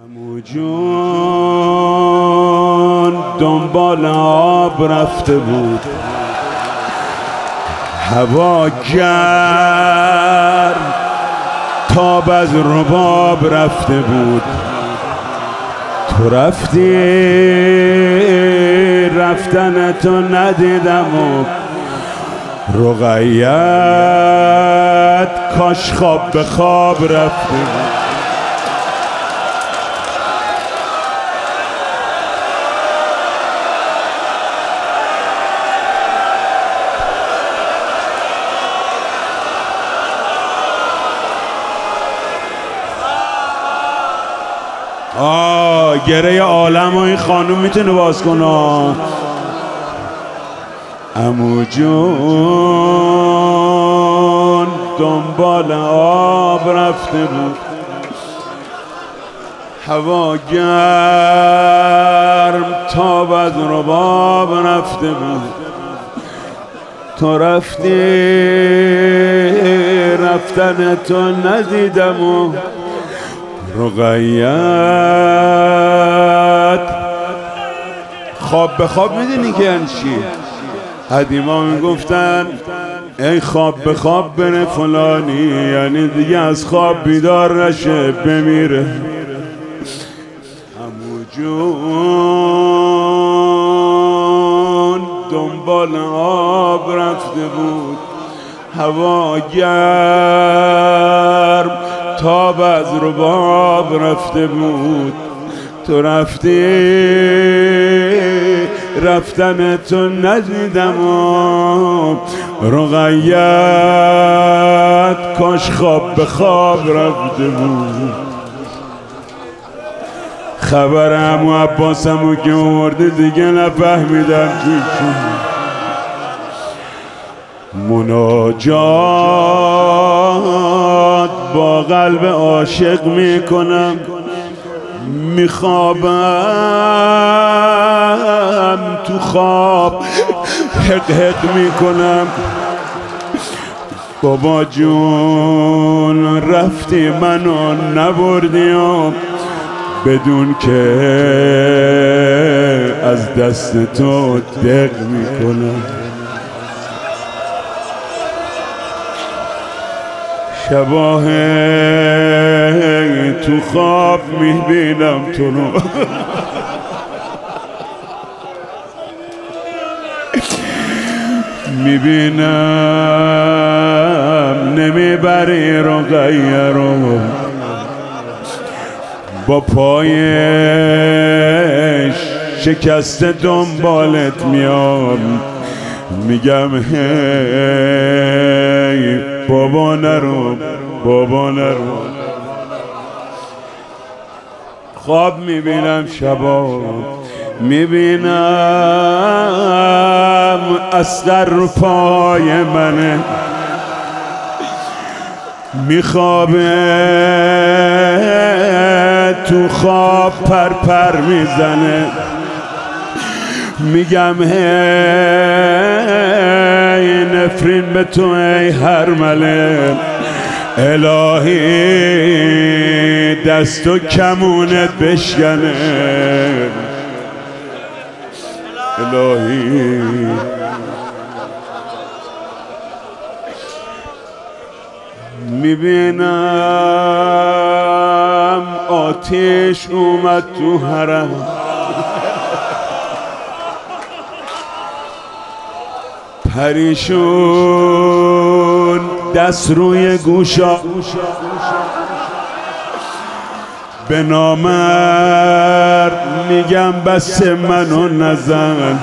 عمو جون دنبال آب رفته بود، هوا گرم تاب از رباب رفته بود. تو رفتی رفتن تو ندیدم و رقیت کاش خواب به خواب رفته بود. گره عالم و این خانوم میتونه باز کنه. عمو جون دنبال آب رفته بود، هوا گرم تاب از رباب رفته بود. تو رفتی رفتن تو ندیدم و رقیت خواب به خواب میدونی که یعنی چی؟ قدیما میگفتن ای خواب به خواب بره فلانی، یعنی دیگه از خواب بیدار نشه بمیره. عمو جون دنبال آب رفته بود، هوا گرم تاب از رباب رفته بود. تو رفتی رفتن تو ندیدم و رقیت کاش خواب به خواب رفته بود. خبر عمو عباسمو که آورده دیگه نفهمیدم چی مناجات با قلب عاشق میکنم، میخوابم تو خواب حق حق میکنم. بابا جون رفتی منو نبردیم بدون که از دست تو دق میکنم. شباه تو خواب میبینم تو رو میبینم نمیبری رقیه رو، با پایش شکسته دنبالت میام. میگم هی بابا نرو بابا نرو. خواب میبینم شبا، میبینم اصغر رو پای منه، میخوابه تو خواب پر میزنه. میگم هی نفرین به تو ای هرمله، الهی دست و کمونت بشکنه. الهی میبینم آتش اومد تو حرم، پریشون دست روی گوشا به نامرد میگم بس منو نزن.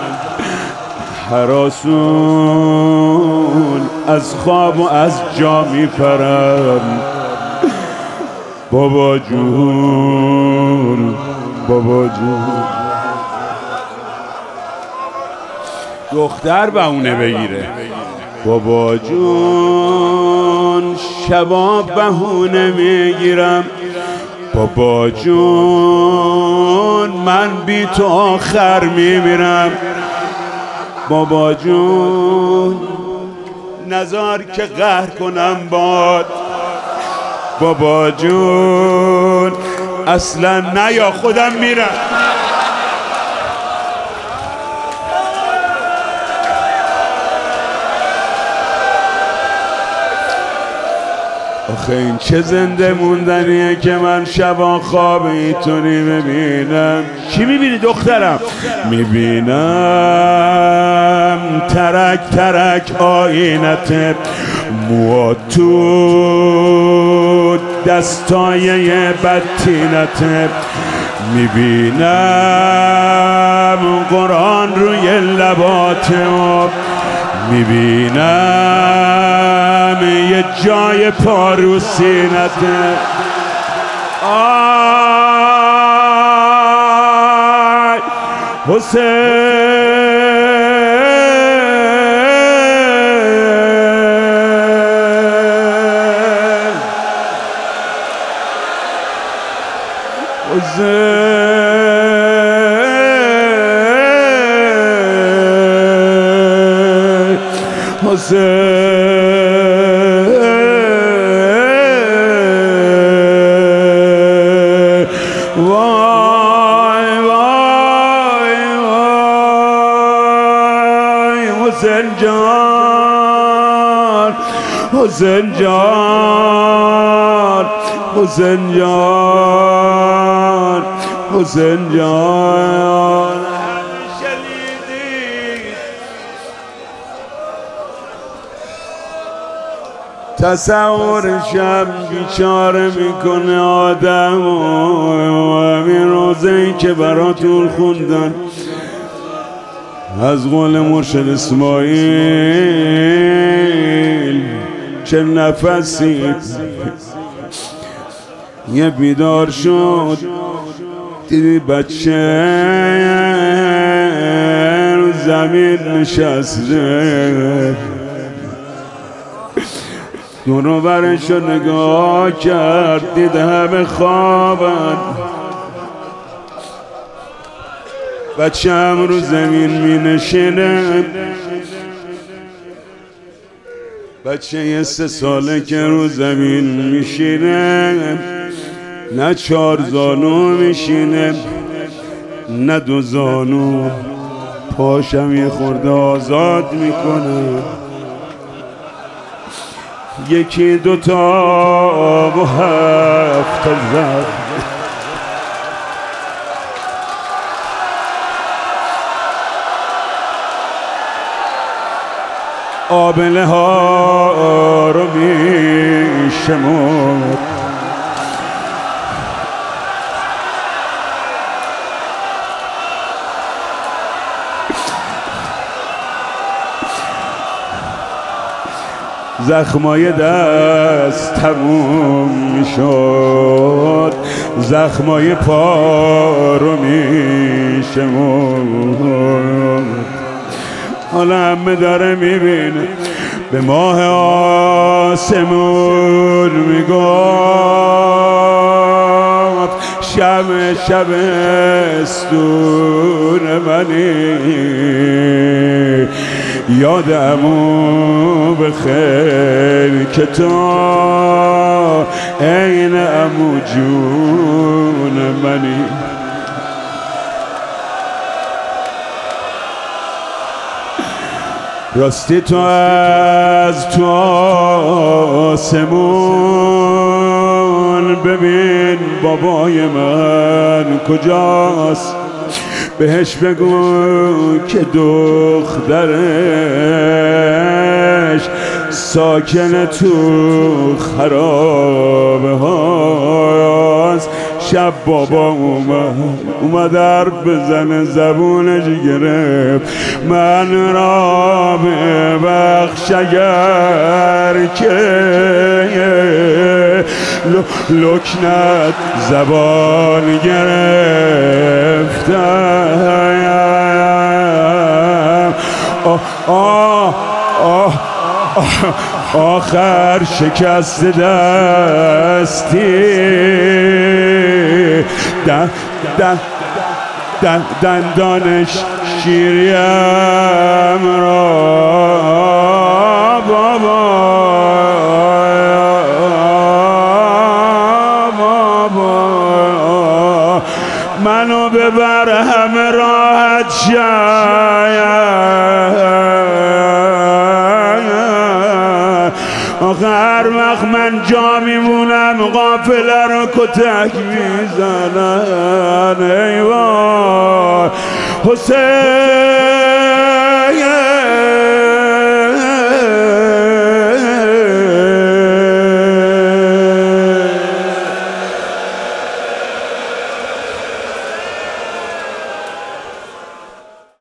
هراسون از خواب و از جا میپرم. بابا جون بابا جون دختر بهونه بگیره. بابا جون شبا بهونه میگیرم. بابا جون من بی تو آخر میمیرم. بابا جون نزار که قهر کنم باد. بابا جون اصلا نه یا خودم میرم. آخه این چه زنده موندنیه که من شبا خواب اینطوری میبینم. چی میبینی دخترم؟ میبینم ترک ترک آینت، مو تو دستای بدتینت، میبینم قرآن روی لبات، میبینم یه جای پاروسینت. آی حسین، وای وای وای حسین جان، حسین جان، حسین جان، حسین جان. تصورشم بیچاره میکنه آدم و همین روزه‌ای که براتون خوندن از قول مرشد اسماعیل، چه نفسی یه بیدار شد دیدی بچه رو زمین نشسته، دورو برش رو نگاه کرد دید همه خوابن، بچه هم رو زمین می نشینه، بچه 3 ساله که رو زمین میشینه، نه 4 زانو میشینه نه 2 زانو، پاشم یه خورده آزاد میکنه، 1 2 تا و 7 تا زد. آبله ها رو میشمرد، زخمای دست تموم میشد، زخمای پا رو میشمرد. حالا همه داره میبینه، به ماه آسمون میگفت شب شبستون منی، یادمو بخیر که تو عین عمو جون منی. راستی تو از تو آسمون ببین بابای من کجاست، بهش بگو که دخترش ساکن تو خرابه هاست. شب بابا اومد حرف بزنه، زبونش گرفت من را ببخش اگر که لکنت زبان گرفتم. آخر شکست دستی دندانش شیریم را بابا منو ببر همه راحت شاید آخر وقت من جا میمونم قافله رو کتک میزنن ای وای حسین